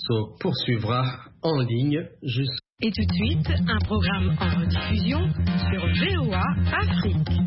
se poursuivra en ligne jusqu'à... Et tout de suite, un programme en rediffusion sur VOA Afrique.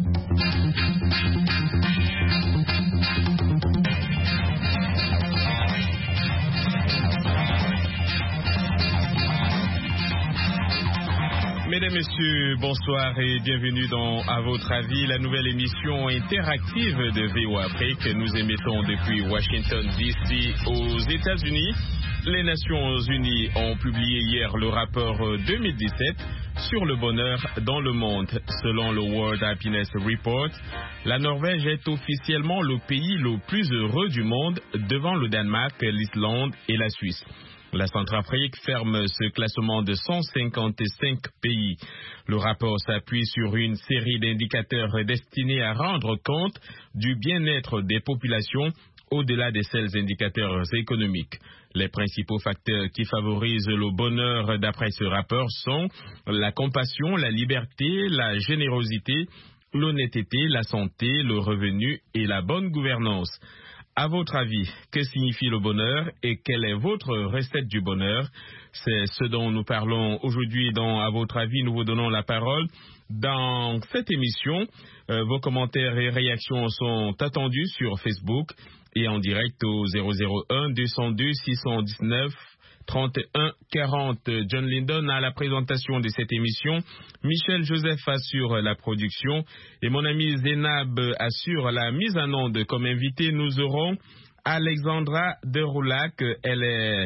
Mesdames, Messieurs, bonsoir et bienvenue dans À votre avis, la nouvelle émission interactive de VOA Afrique. Nous émettons depuis Washington DC aux États-Unis. Les Nations Unies ont publié hier le rapport 2017 sur le bonheur dans le monde. Selon le World Happiness Report, la Norvège est officiellement le pays le plus heureux du monde devant le Danemark, l'Islande et la Suisse. La Centrafrique ferme ce classement de 155 pays. Le rapport s'appuie sur une série d'indicateurs destinés à rendre compte du bien-être des populations au-delà des seuls indicateurs économiques. Les principaux facteurs qui favorisent le bonheur d'après ce rapport sont la compassion, la liberté, la générosité, l'honnêteté, la santé, le revenu et la bonne gouvernance. À votre avis, que signifie le bonheur et quelle est votre recette du bonheur? C'est ce dont nous parlons aujourd'hui dans À votre avis. Nous vous donnons la parole. Dans cette émission, vos commentaires et réactions sont attendus sur Facebook et en direct au 001 202 619 31 40. John Lyndon à la présentation de cette émission, Michel Joseph assure la production et mon ami Zénab assure la mise en onde. Comme invité, nous aurons Alexandra Deroulac. Elle est,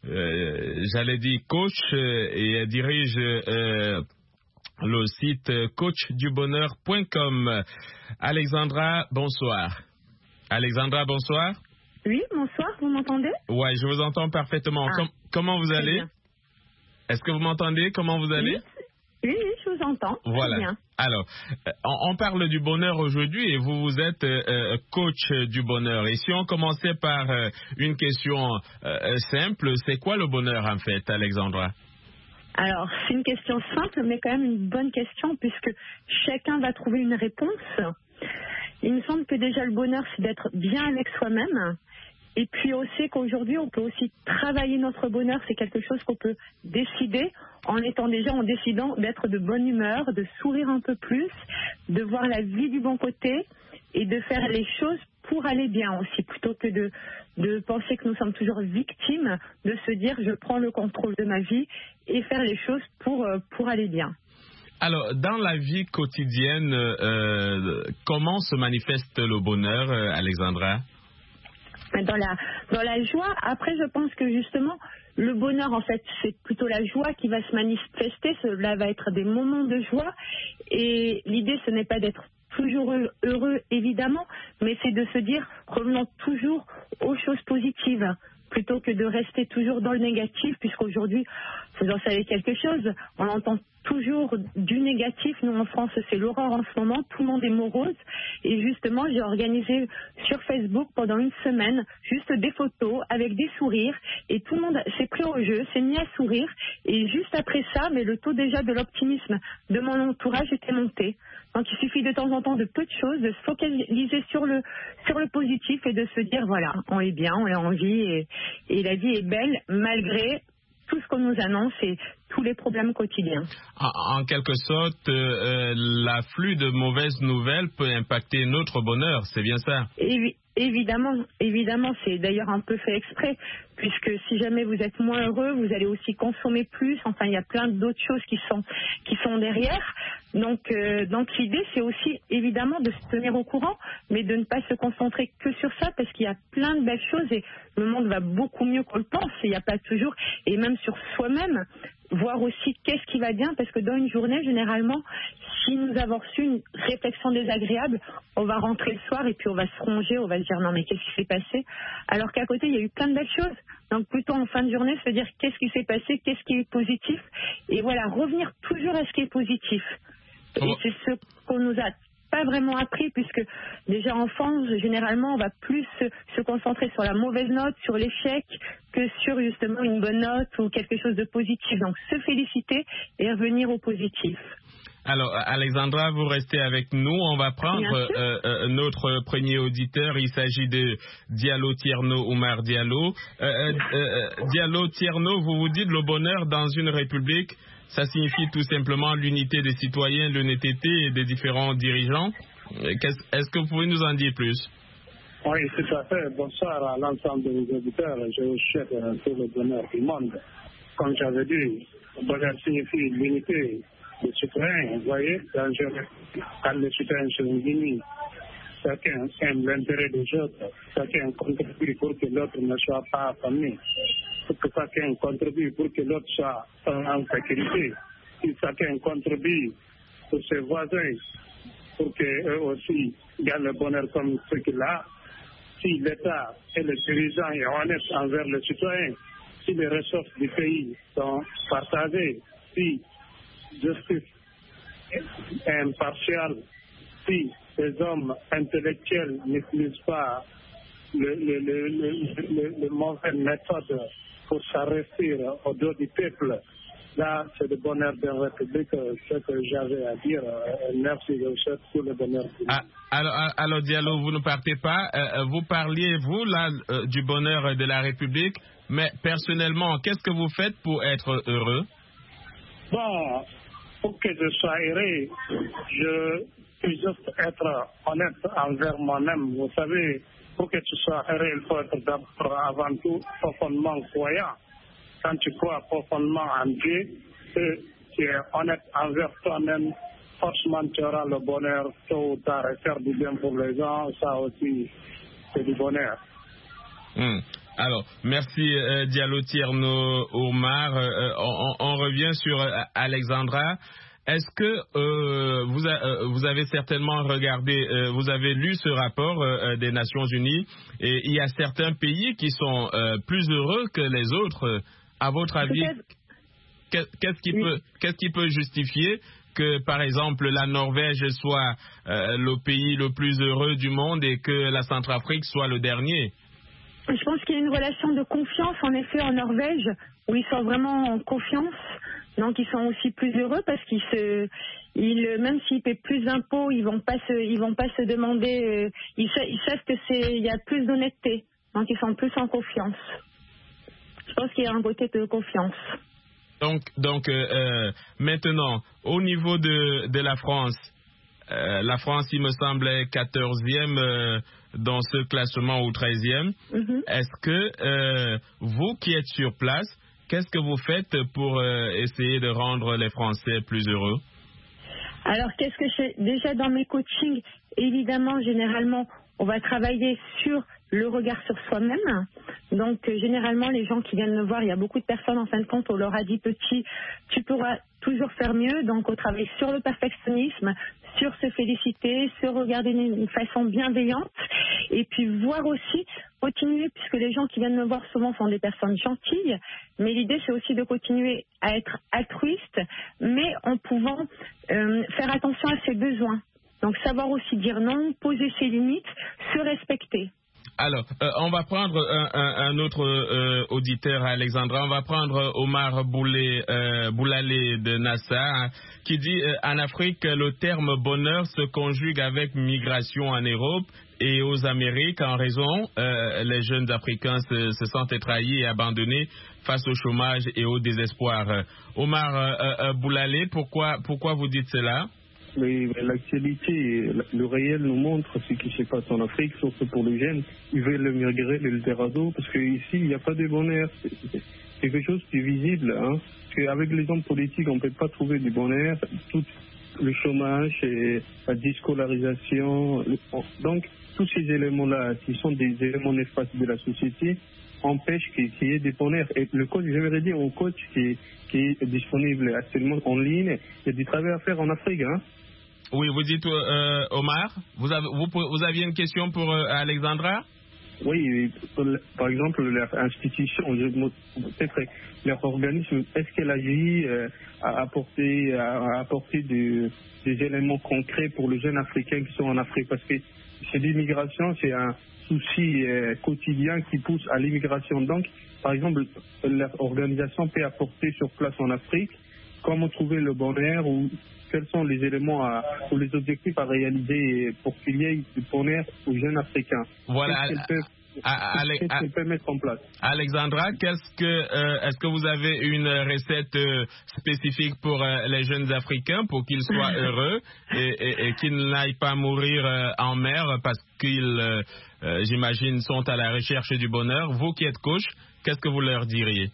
coach et elle dirige le site coachdubonheur.com. Alexandra, bonsoir. Oui, bonsoir, vous m'entendez? Oui, je vous entends parfaitement. Comment vous allez? Est-ce que vous m'entendez? Comment vous allez? Oui, je vous entends. Voilà. Bien. Alors, on parle du bonheur aujourd'hui et vous êtes coach du bonheur. Et si on commençait par une question simple, c'est quoi le bonheur en fait, Alexandra? Alors, c'est une question simple, mais quand même une bonne question puisque chacun va trouver une réponse. Il me semble que déjà le bonheur, c'est d'être bien avec soi-même. Et puis aussi qu'aujourd'hui, on peut aussi travailler notre bonheur. C'est quelque chose qu'on peut décider en décidant d'être de bonne humeur, de sourire un peu plus, de voir la vie du bon côté et de faire les choses pour aller bien aussi, plutôt que de penser que nous sommes toujours victimes, de se dire je prends le contrôle de ma vie et faire les choses pour aller bien. Alors, dans la vie quotidienne, comment se manifeste le bonheur, Alexandra? Dans la joie, après je pense que justement, le bonheur en fait, c'est plutôt la joie qui va se manifester, cela va être des moments de joie et l'idée ce n'est pas d'être toujours heureux évidemment, mais c'est de se dire revenons toujours aux choses positives plutôt que de rester toujours dans le négatif, puisqu'aujourd'hui, vous en savez quelque chose, on entend toujours du négatif. Nous, en France, c'est l'horreur en ce moment. Tout le monde est morose. Et justement, j'ai organisé sur Facebook pendant une semaine juste des photos avec des sourires. Et tout le monde s'est pris au jeu, s'est mis à sourire. Et juste après ça, mais le taux déjà de l'optimisme de mon entourage était monté. Donc, il suffit de temps en temps de peu de choses, de se focaliser sur le positif et de se dire, voilà, on est bien, on est en vie et la vie est belle malgré tout ce qu'on nous annonce et tous les problèmes quotidiens. En quelque sorte, l'afflux de mauvaises nouvelles peut impacter notre bonheur, c'est bien ça? Évidemment, c'est d'ailleurs un peu fait exprès, puisque si jamais vous êtes moins heureux, vous allez aussi consommer plus. Enfin, il y a plein d'autres choses qui sont derrière. Donc l'idée, c'est aussi évidemment de se tenir au courant, mais de ne pas se concentrer que sur ça, parce qu'il y a plein de belles choses et le monde va beaucoup mieux qu'on le pense. Il n'y a pas toujours, et même sur soi-même, voir aussi qu'est-ce qui va bien, parce que dans une journée, généralement, si nous avons reçu une réflexion désagréable, on va rentrer le soir et puis on va se ronger, on va se dire non mais qu'est-ce qui s'est passé, alors qu'à côté il y a eu plein de belles choses. Donc plutôt en fin de journée se dire qu'est-ce qui s'est passé, qu'est-ce qui est positif, et voilà, revenir toujours à ce qui est positif. Et c'est ce qu'on nous a pas vraiment appris, puisque déjà enfant, généralement on va plus se concentrer sur la mauvaise note, sur l'échec, que sur justement une bonne note ou quelque chose de positif. Donc se féliciter et revenir au positif. Alors, Alexandra, vous restez avec nous. On va prendre notre premier auditeur. Il s'agit de Diallo Tierno Oumar Diallo. Diallo Tierno, vous vous dites le bonheur dans une république, ça signifie tout simplement l'unité des citoyens, l'honnêteté des différents dirigeants. Est-ce que vous pouvez nous en dire plus? Oui, tout à fait. Bonsoir à l'ensemble des auditeurs. Je vous souhaite tout le bonheur du monde. Comme j'avais dit, le bonheur signifie l'unité des citoyens. Vous voyez, quand les citoyens sont unis, chacun aime l'intérêt des autres, chacun contribue pour que l'autre ne soit pas affamé, pour que chacun contribue pour que l'autre soit en sécurité, si chacun contribue pour ses voisins, pour qu'eux aussi gagnent le bonheur comme ce qu'il a. Si l'État et les dirigeants sont honnêtes envers les citoyens, si les ressources du pays sont partagées, si justice est impartiale, si les hommes intellectuels n'utilisent pas les mauvaises méthodes pour s'arrêter au dos du peuple, là, c'est le bonheur de la République, ce que j'avais à dire. Merci, je vous souhaite tout le bonheur. Alors, Diallo, vous ne partez pas. Vous parliez, vous, là, du bonheur de la République, mais personnellement, qu'est-ce que vous faites pour être heureux? Bon, pour que je sois heureux, je peux juste être honnête envers moi-même. Vous savez, pour que tu sois heureux, il faut être d'abord, avant tout, profondément croyant. Quand tu crois profondément en Dieu, et tu es honnête envers toi-même, forcément tu auras le bonheur tôt ou tard, et faire du bien pour les gens, ça aussi, c'est du bonheur. Alors, merci Diallo Tierno Oumar. On revient sur Alexandra. Est-ce que vous avez certainement regardé, vous avez lu ce rapport des Nations Unies, et il y a certains pays qui sont plus heureux que les autres. À votre avis, qu'est-ce qui peut justifier que, par exemple, la Norvège soit le pays le plus heureux du monde et que la Centrafrique soit le dernier? Je pense qu'il y a une relation de confiance, en effet, en Norvège, où ils sont vraiment en confiance. Donc, ils sont aussi plus heureux parce même s'ils paient plus d'impôts, ils vont pas se demander. Ils savent que il y a plus d'honnêteté. Donc, ils sont plus en confiance. Je pense qu'il y a un côté de confiance. Donc, maintenant, au niveau de la France, il me semble, est 14e dans ce classement ou 13e. Est-ce que vous qui êtes sur place, qu'est-ce que vous faites pour essayer de rendre les Français plus heureux? Alors, qu'est-ce que je fais? Déjà, dans mes coachings, évidemment, généralement, on va travailler sur le regard sur soi-même. Donc, généralement, les gens qui viennent me voir, il y a beaucoup de personnes, en fin de compte, on leur a dit petit, tu pourras toujours faire mieux. Donc, on travaille sur le perfectionnisme, sur se féliciter, se regarder d'une façon bienveillante. Et puis, voir aussi, continuer, puisque les gens qui viennent me voir souvent sont des personnes gentilles. Mais l'idée, c'est aussi de continuer à être altruiste, mais en pouvant faire attention à ses besoins. Donc, savoir aussi dire non, poser ses limites, se respecter. Alors, on va prendre un autre auditeur, Alexandra. On va prendre Omar Boulalé de NASA, qui dit en Afrique, le terme bonheur se conjugue avec migration en Europe et aux Amériques. En raison, les jeunes Africains se sentent trahis et abandonnés face au chômage et au désespoir. Omar Boulalé, pourquoi vous dites cela? Mais l'actualité, le réel nous montre ce qui se passe en Afrique, surtout pour les jeunes. Ils veulent migrer l'Eldorado parce qu'ici, il n'y a pas de bonheur. C'est quelque chose qui est visible. Parce qu'avec les hommes politiques, on ne peut pas trouver du bonheur. Tout le chômage, et la déscolarisation. Donc, tous ces éléments-là, qui sont des éléments néfastes de la société, empêchent qu'il y ait des bonheurs. Et le coach, j'aimerais dire au coach qui est disponible actuellement en ligne, il y a du travail à faire en Afrique. Oui, vous dites, Omar, vous aviez une question pour Alexandra? Oui, par exemple, leur institution, peut-être leur organisme, est-ce qu'elle agit à apporter des éléments concrets pour les jeunes Africains qui sont en Afrique? Parce que c'est l'immigration, c'est un souci quotidien qui pousse à l'immigration. Donc, par exemple, leur organisation peut apporter sur place en Afrique comment trouver le bonheur ou quels sont les éléments ou les objectifs à réaliser pour qu'il y ait du bonheur aux jeunes Africains. Voilà. Qu'est-ce qu'elle peut mettre en place? Alexandra, est-ce que vous avez une recette spécifique pour les jeunes Africains pour qu'ils soient heureux et qu'ils n'aillent pas mourir en mer parce qu'ils, j'imagine, sont à la recherche du bonheur? Vous qui êtes coach, qu'est-ce que vous leur diriez?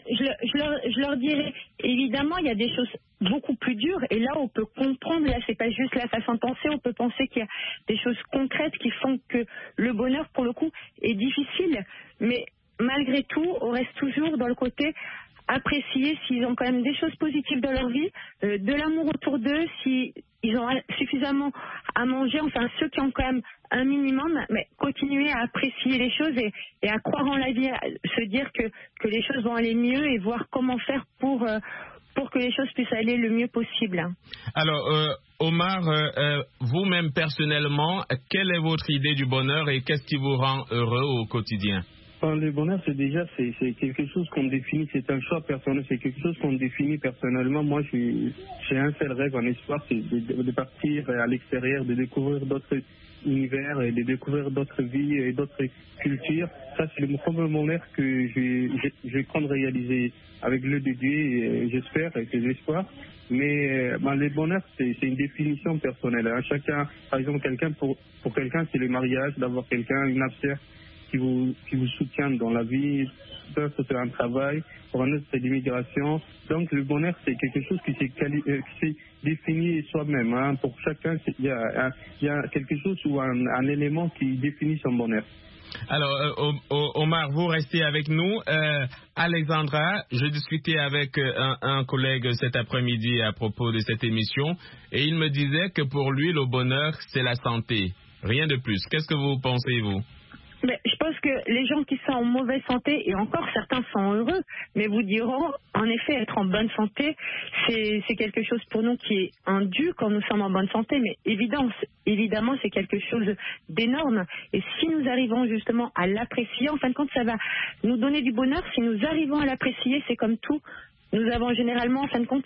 Je leur dirais, évidemment, il y a des choses beaucoup plus dures, et là on peut comprendre, là c'est pas juste la façon de penser, on peut penser qu'il y a des choses concrètes qui font que le bonheur pour le coup est difficile, mais malgré tout on reste toujours dans le côté apprécier s'ils ont quand même des choses positives dans leur vie, de l'amour autour d'eux, s'ils ont suffisamment à manger, enfin ceux qui ont quand même un minimum, mais continuer à apprécier les choses et à croire en la vie, à se dire que les choses vont aller mieux et voir comment faire pour que les choses puissent aller le mieux possible. Alors, Omar, vous-même personnellement, quelle est votre idée du bonheur et qu'est-ce qui vous rend heureux au quotidien? Le bonheur, c'est quelque chose qu'on définit, c'est un choix personnel, c'est quelque chose qu'on définit personnellement. Moi, j'ai un seul rêve en espoir, c'est de partir à l'extérieur, de découvrir d'autres univers et de découvrir d'autres vies et d'autres cultures. Ça, c'est le premier bonheur que je compte réaliser avec le de Dieu, et j'espère, avec les espoirs. Mais le bonheur, c'est une définition personnelle. Chacun, par exemple, pour quelqu'un, c'est le mariage, d'avoir quelqu'un, une affaire qui vous soutient dans la vie. D'autres, c'est un travail. Pour un autre, c'est l'immigration. Donc, le bonheur, c'est quelque chose qui s'est défini soi-même. Pour chacun, il y a quelque chose ou un élément qui définit son bonheur. Alors, Omar, vous restez avec nous. Alexandra, je discutais avec un collègue cet après-midi à propos de cette émission et il me disait que pour lui, le bonheur, c'est la santé. Rien de plus. Qu'est-ce que vous pensez, vous? Mais je pense que les gens qui sont en mauvaise santé, et encore certains sont heureux, mais vous diront, en effet, être en bonne santé, c'est quelque chose pour nous qui est un dû quand nous sommes en bonne santé, mais évidemment, c'est quelque chose d'énorme. Et si nous arrivons justement à l'apprécier, en fin de compte, ça va nous donner du bonheur. Si nous arrivons à l'apprécier, c'est comme tout. Nous avons généralement, en fin de compte,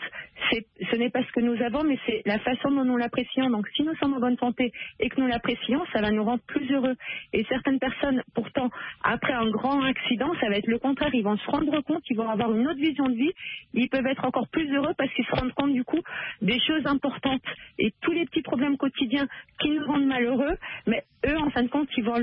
ce n'est pas ce que nous avons, mais c'est la façon dont nous l'apprécions. Donc, si nous sommes en bonne santé et que nous l'apprécions, ça va nous rendre plus heureux. Et certaines personnes, pourtant, après un grand accident, ça va être le contraire. Ils vont se rendre compte, ils vont avoir une autre vision de vie. Ils peuvent être encore plus heureux parce qu'ils se rendent compte, du coup, des choses importantes. Et tous les petits problèmes quotidiens qui nous rendent malheureux, mais eux, en fin de compte, ils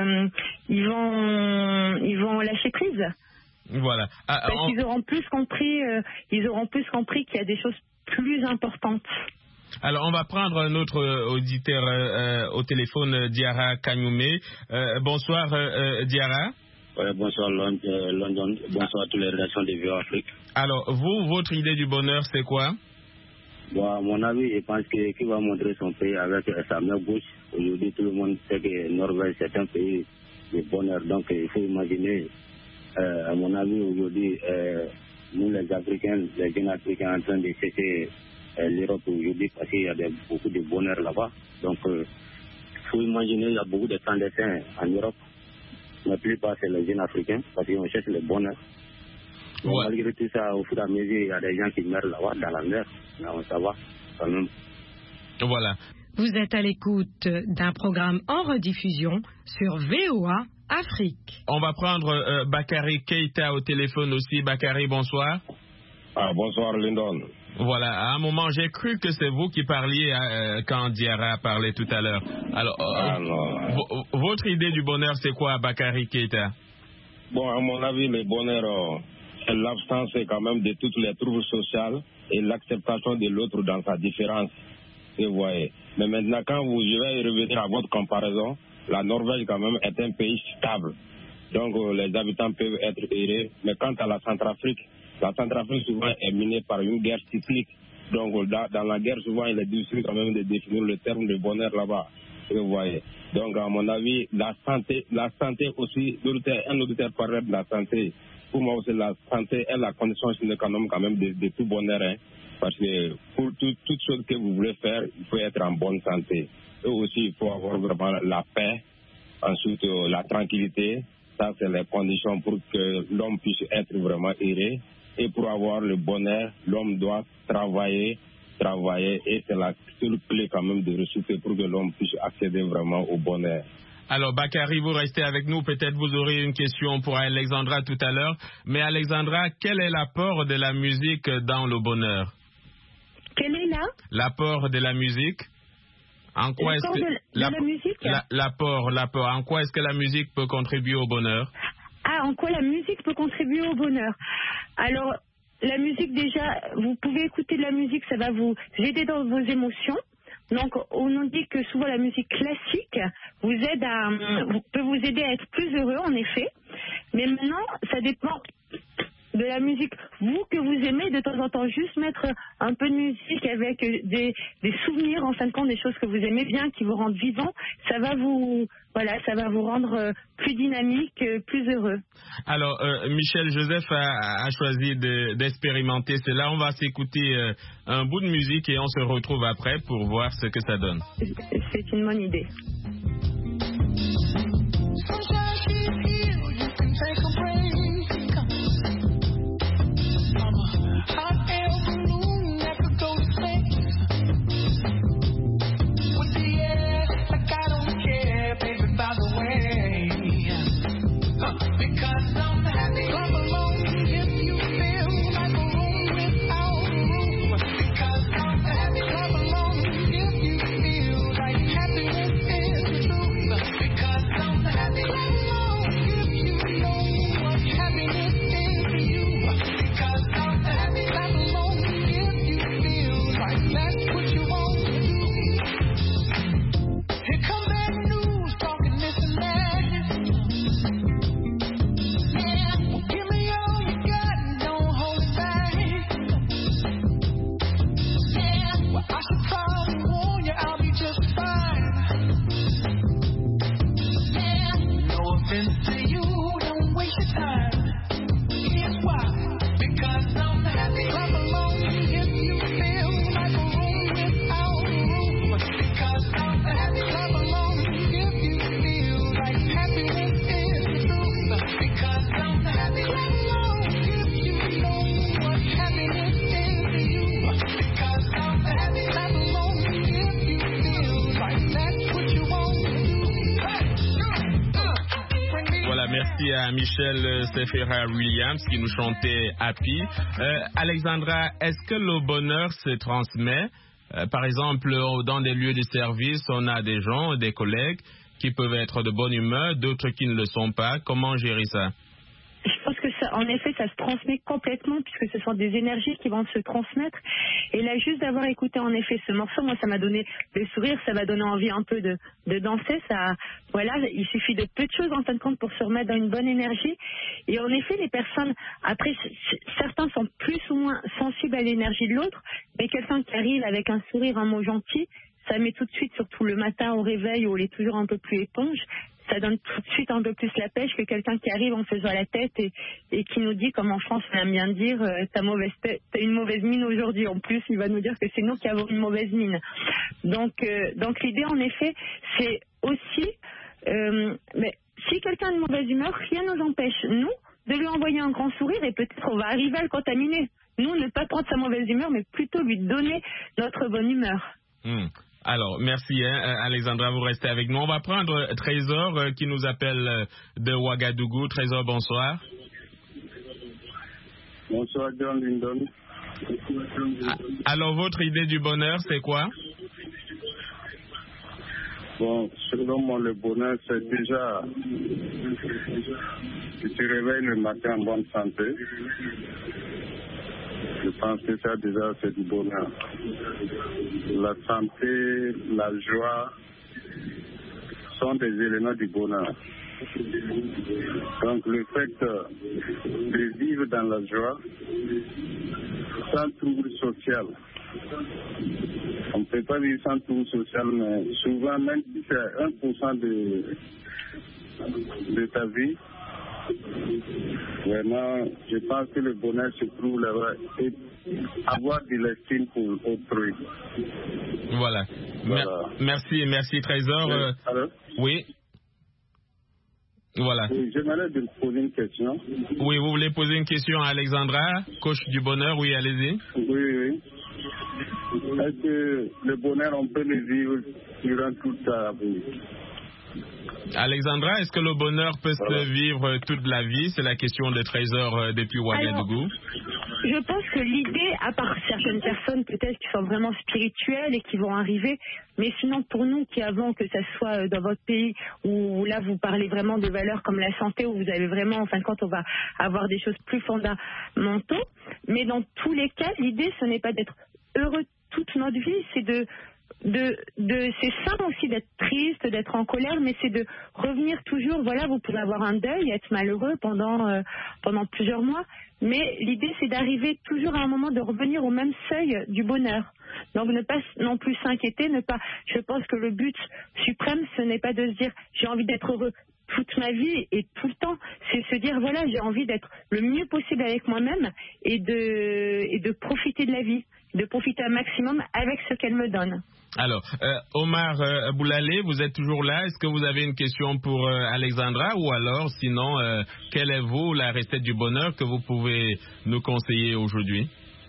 vont lâcher prise. Voilà. Ils auront plus compris qu'il y a des choses plus importantes. Alors, on va prendre un autre auditeur au téléphone, Diarra Kagnoumé. Bonsoir, Diarra. Bonsoir, London. Bonsoir à toutes les rédactions de VOA Afrique. Alors, votre idée du bonheur, c'est quoi? À mon avis, je pense qu'il va montrer son pays avec sa main gauche. Aujourd'hui, tout le monde sait que Norvège, c'est un pays de bonheur. Donc, il faut imaginer... à mon avis, aujourd'hui, nous les Africains, les jeunes Africains en train de chercher l'Europe aujourd'hui parce qu'il y a beaucoup de bonheur là-bas. Donc, il faut imaginer, il y a beaucoup de clandestins en Europe. La plupart, c'est les jeunes Africains parce qu'on cherche le bonheur. Ouais. Malgré tout ça, au fur et à mesure, il y a des gens qui meurent là-bas, dans la mer. Là, ça va quand même. Voilà. Vous êtes à l'écoute d'un programme en rediffusion sur VOA Afrique. On va prendre Bakary Keita au téléphone aussi. Bakary, bonsoir. Bonsoir, Lyndon. Voilà, à un moment, j'ai cru que c'est vous qui parliez quand Diarra parlait tout à l'heure. Alors, votre idée du bonheur, c'est quoi, Bakary Keita? Bon, à mon avis, le bonheur, c'est l'absence quand même de toutes les troubles sociaux et l'acceptation de l'autre dans sa différence. Vous voyez. Mais maintenant, je vais revenir à votre comparaison, la Norvège quand même est un pays stable. Donc les habitants peuvent être heureux. Mais quant à la Centrafrique souvent est minée par une guerre cyclique. Donc dans la guerre, souvent il est difficile quand même de définir le terme de bonheur là-bas. Vous voyez. Donc à mon avis, la santé aussi, un auditeur parlait de la santé. Pour moi aussi, la santé est la condition sine qua non quand même de tout bonheur. Parce que pour toute chose que vous voulez faire, il faut être en bonne santé. Et aussi, il faut avoir vraiment la paix, ensuite la tranquillité. Ça, c'est les conditions pour que l'homme puisse être vraiment heureux. Et pour avoir le bonheur, l'homme doit travailler travailler, et c'est la seule clé quand même de ressources pour que l'homme puisse accéder vraiment au bonheur. Alors, Bakary, vous restez avec nous. Peut-être vous aurez une question pour Alexandra tout à l'heure. Mais Alexandra, quel est l'apport de la musique dans le bonheur? Quel est l'apport de la musique? En quoi est-ce que la musique? L'apport. En quoi est-ce que la musique peut contribuer au bonheur? Ah, en quoi la musique peut contribuer au bonheur? Alors, la musique, déjà, vous pouvez écouter de la musique, ça va vous aider dans vos émotions. Donc, on nous dit que souvent la musique classique peut vous aider à être plus heureux, en effet. Mais maintenant, ça dépend de la musique, vous, que vous aimez, de temps en temps, juste mettre un peu de musique avec des souvenirs, en fin de compte, des choses que vous aimez bien, qui vous rendent vivant, ça va vous rendre plus dynamique, plus heureux. Alors, Michel Joseph a choisi d'expérimenter cela. On va s'écouter un bout de musique et on se retrouve après pour voir ce que ça donne. C'est une bonne idée. Merci à Michel Sefera Williams qui nous chantait Happy. Alexandra, est-ce que le bonheur se transmet? Par exemple, dans des lieux de service, on a des gens, des collègues qui peuvent être de bonne humeur, d'autres qui ne le sont pas. Comment gérer ça? Je pense que ça, en effet, ça se transmet complètement puisque ce sont des énergies qui vont se transmettre. Et là, juste d'avoir écouté en effet ce morceau, moi, ça m'a donné le sourire, ça m'a donné envie un peu de danser. Ça, voilà, il suffit de peu de choses en fin de compte pour se remettre dans une bonne énergie. Et en effet, les personnes, après, certains sont plus ou moins sensibles à l'énergie de l'autre, mais quelqu'un qui arrive avec un sourire, un mot gentil, ça met tout de suite, surtout le matin au réveil où on est toujours un peu plus éponge, ça donne tout de suite un peu plus la pêche que quelqu'un qui arrive en faisant la tête et qui nous dit, comme en France on aime bien dire, t'as une mauvaise mine aujourd'hui. En plus, il va nous dire que c'est nous qui avons une mauvaise mine. Donc l'idée, en effet, c'est aussi, mais si quelqu'un a une mauvaise humeur, rien ne nous empêche, nous, de lui envoyer un grand sourire et peut-être on va arriver à le contaminer. Nous, ne pas prendre sa mauvaise humeur, mais plutôt lui donner notre bonne humeur. Alors, merci Alexandra, vous restez avec nous. On va prendre Trésor qui nous appelle de Ouagadougou. Trésor, bonsoir. Bonsoir, John Lindon. Alors, votre idée du bonheur, c'est quoi? Bon, selon moi, le bonheur, c'est déjà que tu réveilles le matin en bonne santé. Je pense que ça, déjà, c'est du bonheur. La santé, la joie sont des éléments du bonheur. Donc, le fait de vivre dans la joie, sans trouble social. On ne peut pas vivre sans trouble social, mais souvent, même si c'est 1% de ta vie, vraiment, je pense que le bonheur se trouve là-bas et avoir de l'estime pour autrui. Voilà. Merci Trésor. Alors? Oui. Voilà. Oui, j'aimerais te poser une question. Oui, vous voulez poser une question à Alexandra, coach du bonheur? Oui, allez-y. Oui. Est-ce que le bonheur, on peut le vivre durant toute sa vie? Alexandra, est-ce que le bonheur peut se vivre toute la vie? C'est la question de Trésor depuis Ouagadougou. Je pense que l'idée, à part certaines personnes peut-être qui sont vraiment spirituelles et qui vont arriver, mais sinon pour nous qui avons, que ce soit dans votre pays où là vous parlez vraiment de valeurs comme la santé, où vous avez vraiment, en fin de compte, on va avoir des choses plus fondamentaux, mais dans tous les cas, l'idée ce n'est pas d'être heureux toute notre vie, c'est c'est ça aussi d'être triste, d'être en colère, mais c'est de revenir toujours. Voilà, vous pouvez avoir un deuil, être malheureux pendant plusieurs mois, mais l'idée c'est d'arriver toujours à un moment de revenir au même seuil du bonheur. Donc ne pas non plus s'inquiéter, je pense que le but suprême ce n'est pas de se dire j'ai envie d'être heureux toute ma vie et tout le temps, c'est se dire voilà, j'ai envie d'être le mieux possible avec moi-même et de profiter de la vie, de profiter un maximum avec ce qu'elle me donne. Alors, Omar Boulalé, vous êtes toujours là. Est-ce que vous avez une question pour Alexandra ou alors, sinon, quelle est la recette du bonheur que vous pouvez nous conseiller aujourd'hui?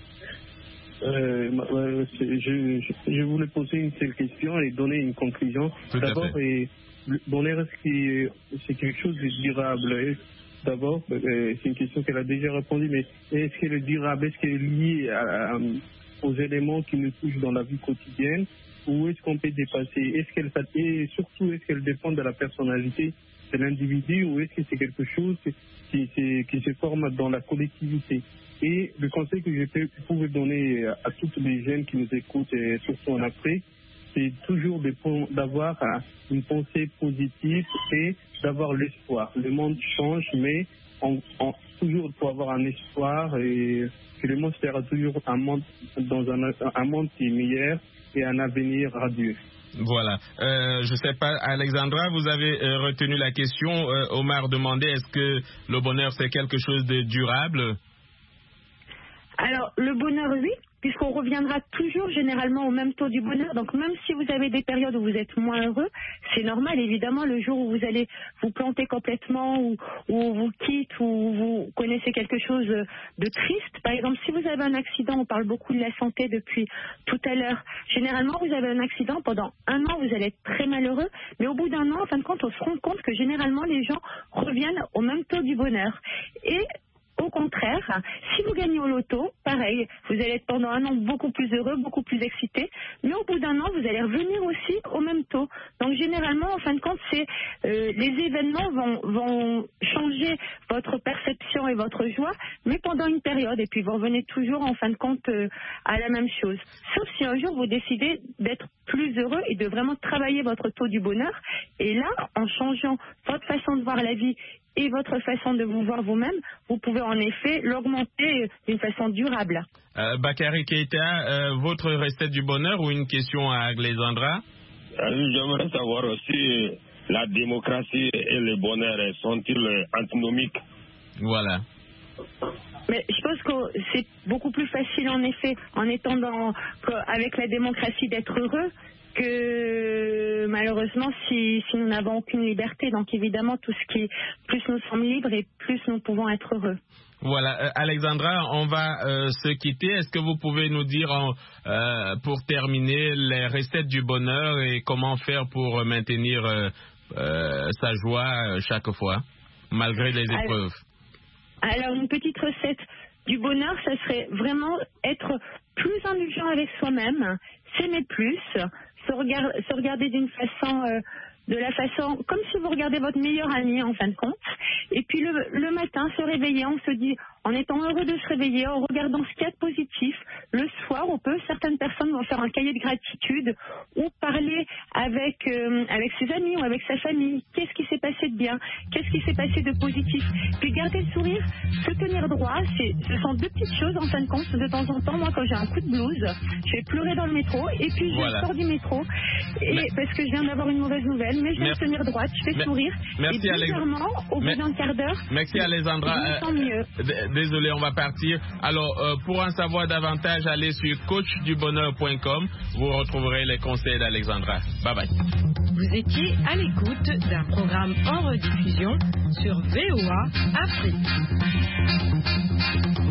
Je voulais poser une seule question et donner une conclusion. D'abord, le bonheur, c'est quelque chose de durable. D'abord, c'est une question qu'elle a déjà répondu, mais est-ce qu'elle est durable? Est-ce qu'elle est liée aux éléments qui nous touchent dans la vie quotidienne? Ou est-ce qu'on peut dépasser? Et surtout, est-ce qu'elle dépend de la personnalité de l'individu ou est-ce que c'est quelque chose qui se forme dans la collectivité? Et le conseil que je pouvais donner à toutes les jeunes qui nous écoutent, et surtout en Afrique, c'est toujours d'avoir une pensée positive et d'avoir l'espoir. Le monde change, mais toujours il faut avoir un espoir et que le monde sera toujours un monde qui est meilleur et un avenir radieux. Voilà. Je ne sais pas, Alexandra, vous avez retenu la question. Omar demandait est-ce que le bonheur c'est quelque chose de durable? Alors, le bonheur, oui, puisqu'on reviendra toujours généralement au même taux du bonheur. Donc, même si vous avez des périodes où vous êtes moins heureux, c'est normal, évidemment, le jour où vous allez vous planter complètement, ou vous quitte, ou vous connaissez quelque chose de triste. Par exemple, si vous avez un accident, on parle beaucoup de la santé depuis tout à l'heure. Généralement, vous avez un accident, pendant un an, vous allez être très malheureux, mais au bout d'un an, en fin de compte, on se rend compte que généralement, les gens reviennent au même taux du bonheur. Et au contraire, si vous gagnez au loto, pareil, vous allez être pendant un an beaucoup plus heureux, beaucoup plus excité, mais au bout d'un an, vous allez revenir aussi au même taux. Donc généralement, en fin de compte, les événements vont changer votre perception et votre joie, mais pendant une période, et puis vous revenez toujours en fin de compte à la même chose. Sauf si un jour vous décidez d'être plus heureux et de vraiment travailler votre taux du bonheur, et là, en changeant votre façon de voir la vie et votre façon de vous voir vous-même, vous pouvez en effet l'augmenter d'une façon durable. Bakary Keïta, votre recette du bonheur ou une question à Alexandra? J'aimerais savoir aussi, la démocratie et le bonheur sont-ils antinomiques? Voilà. Mais je pense que c'est beaucoup plus facile en effet, en étant avec la démocratie, d'être heureux, que malheureusement si nous n'avons aucune liberté. Donc évidemment, plus nous sommes libres et plus nous pouvons être heureux. Voilà, Alexandra, on va se quitter. Est-ce que vous pouvez nous dire, pour terminer, les recettes du bonheur et comment faire pour maintenir sa joie chaque fois, malgré les épreuves? Alors, une petite recette du bonheur, ça serait vraiment être plus indulgent avec soi-même, s'aimer plus, se regarder de la façon comme si vous regardez votre meilleur ami en fin de compte, et puis le matin se réveiller, on se dit, en étant heureux de se réveiller, en regardant ce qu'il y a de positif. Le soir, certaines personnes vont faire un cahier de gratitude ou parler avec ses amis ou avec sa famille. Qu'est-ce qui s'est passé de bien? Qu'est-ce qui s'est passé de positif? Puis garder le sourire, se tenir droit, ce sont deux petites choses en fin de compte. De temps en temps, moi, quand j'ai un coup de blues, je vais pleurer dans le métro et puis je sors du métro parce que je viens d'avoir une mauvaise nouvelle, mais je vais me tenir droite, je fais sourire. Merci, et bizarrement, au bout d'un quart d'heure, merci Alexandra. Je me sens mieux. Désolé, on va partir. Alors, pour en savoir davantage, allez sur coachdubonheur.com. Vous retrouverez les conseils d'Alexandra. Bye bye. Vous étiez à l'écoute d'un programme en rediffusion sur VOA Afrique.